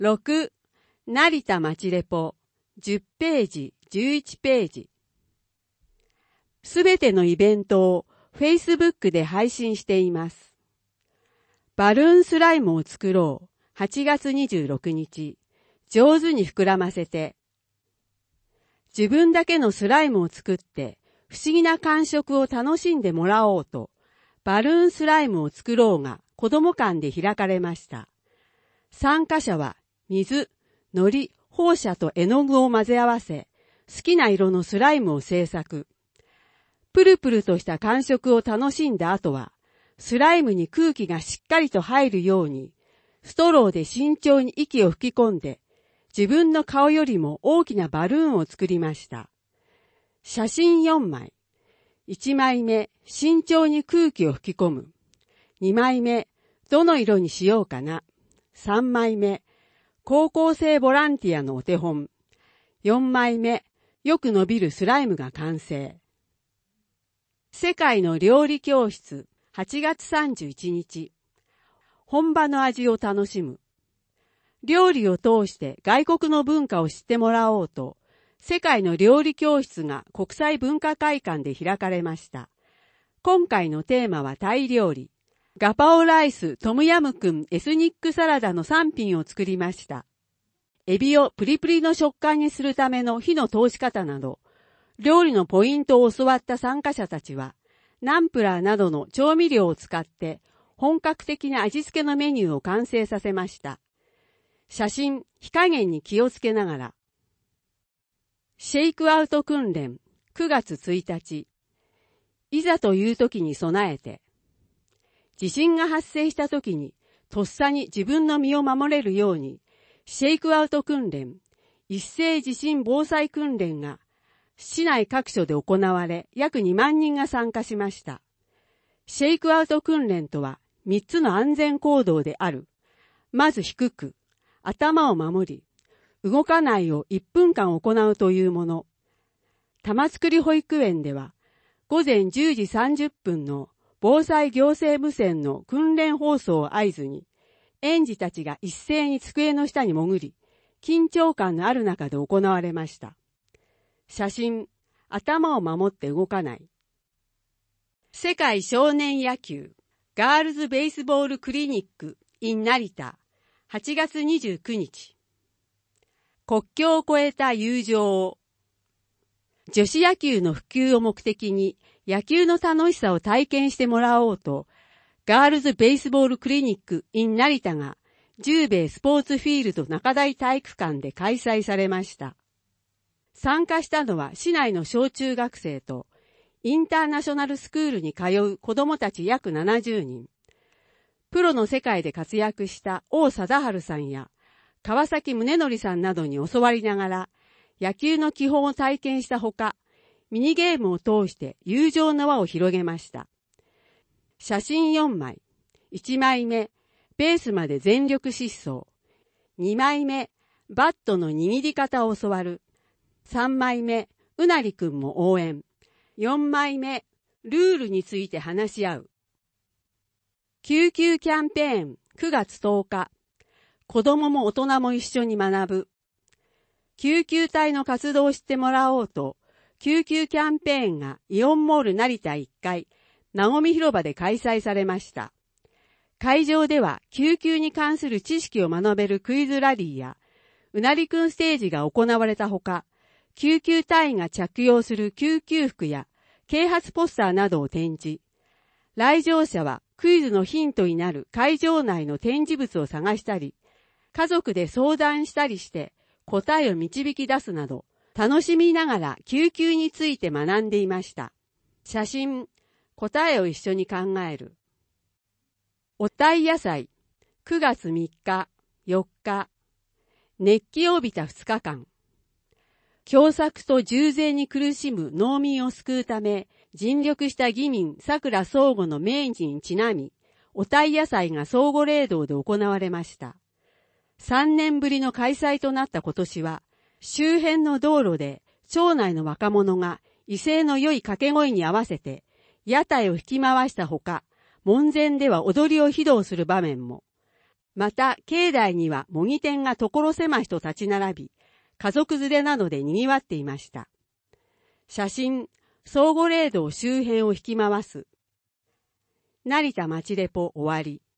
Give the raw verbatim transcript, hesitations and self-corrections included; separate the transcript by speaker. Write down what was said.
Speaker 1: ろく、成田町レポ、じゅっページ、じゅういちページ。すべてのイベントを Facebook で配信しています。バルーンスライムを作ろう。はちがつにじゅうろくにち。上手に膨らませて。自分だけのスライムを作って不思議な感触を楽しんでもらおうと、バルーンスライムを作ろうが子供館で開かれました。参加者は水、海苔、放射と絵の具を混ぜ合わせ、好きな色のスライムを製作。プルプルとした感触を楽しんだ後は、スライムに空気がしっかりと入るように、ストローで慎重に息を吹き込んで、自分の顔よりも大きなバルーンを作りました。写真よんまい。いちまいめ、慎重に空気を吹き込む。にまいめ、どの色にしようかな。さんまいめ、高校生ボランティアのお手本。よんまいめ、よく伸びるスライムが完成。世界の料理教室、はちがつさんじゅういちにち。本場の味を楽しむ。料理を通して外国の文化を知ってもらおうと、世界の料理教室が国際文化会館で開かれました。今回のテーマはタイ料理。ガパオライス、トムヤムクン、エスニックサラダのさんぴんを作りました。エビをプリプリの食感にするための火の通し方など、料理のポイントを教わった参加者たちは、ナンプラーなどの調味料を使って本格的な味付けのメニューを完成させました。写真、火加減に気をつけながら。シェイクアウト訓練、くがつついたち。いざという時に備えて。地震が発生した時に、とっさに自分の身を守れるように、シェイクアウト訓練、一斉地震防災訓練が、市内各所で行われ、約にまんにんが参加しました。シェイクアウト訓練とは、みっつの安全行動である。まず低く、頭を守り、動かないをいっぷんかん行うというもの。玉造保育園では、ごぜんじゅうじさんじゅっぷんの防災行政無線の訓練放送を合図に、園児たちが一斉に机の下に潜り、緊張感のある中で行われました。写真、頭を守って動かない。世界少年野球、ガールズベースボールクリニック in 成田、はちがつにじゅうくにち。国境を越えた友情を。女子野球の普及を目的に野球の楽しさを体験してもらおうと、ガールズベースボールクリニック in 成田が十兵衛スポーツフィールド中台体育館で開催されました。参加したのは市内の小中学生とインターナショナルスクールに通う子どもたち約ななじゅうにん。プロの世界で活躍した王貞治さんや川崎宗則さんなどに教わりながら野球の基本を体験したほか、ミニゲームを通して友情の輪を広げました。写真よんまい。いちまいめ、ベースまで全力疾走。にまいめ、バットの握り方を教わる。さんまいめ、うなりくんも応援。よんまいめ、ルールについて話し合う。救急キャンペーンくがつとおか。子供も大人も一緒に学ぶ。救急隊の活動を知ってもらおうと、救急キャンペーンがイオンモール成田いっかい、なごみ広場で開催されました。会場では救急に関する知識を学べるクイズラリーや、うなりくんステージが行われたほか、救急隊員が着用する救急服や啓発ポスターなどを展示。来場者はクイズのヒントになる会場内の展示物を探したり、家族で相談したりして答えを導き出すなど、楽しみながら救急について学んでいました。写真、答えを一緒に考える。お鯛野菜、くがつみっか、よっか。熱気を帯びたふつかかん。凶作と重税に苦しむ農民を救うため、尽力した義民桜相互の命日にちなみ、お鯛野菜が相互霊道で行われました。さんねんぶりの開催となった今年は、周辺の道路で町内の若者が威勢の良い掛け声に合わせて屋台を引き回したほか、門前では踊りを披露する場面も。 また、境内には模擬店が所狭しと立ち並び、家族連れなどで賑わっていました。写真、相互霊道周辺を引き回す。成田町レポ終わり。